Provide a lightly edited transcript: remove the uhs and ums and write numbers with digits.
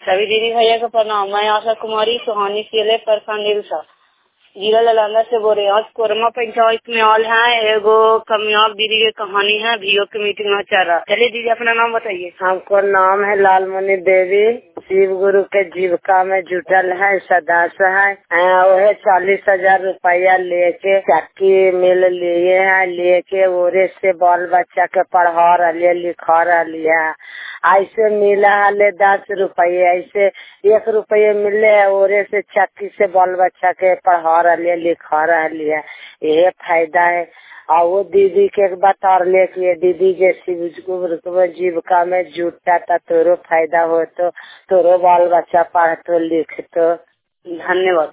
सभी दीदी भैया को प्रणाम। मैं आशा कुमारी सुहानी सिले परखानील सा जिला ललांदा से बोल रही हूँ। आज कोरमा पंचायत में ऑल है। एगो कामयाब दीदी की कहानी है। भीओ की मीटिंग में चल रहा। चलिए दीदी अपना नाम बताइए। हमको नाम है लालमणि देवी। शिव गुरु के जीविका में जुटल है, सदस्य है। वह 40,000 रुपया लेके चक्की मिल लिए है। लेके ओरे से बाल बच्चा के पढ़ा रही लिखा रही है। ऐसे मिला है 10 रुपये, ऐसे 1 रुपये मिले है। ओरे से चक्की से बाल बच्चा के पढ़ा रही लिखा रही है। यही फायदा है। और वो दीदी के बता रहे कि दीदी जैसी जीविका में जुटता था तोरो फायदा हो तो तोरो बाल बच्चा पढ़ तो लिख तो। धन्यवाद।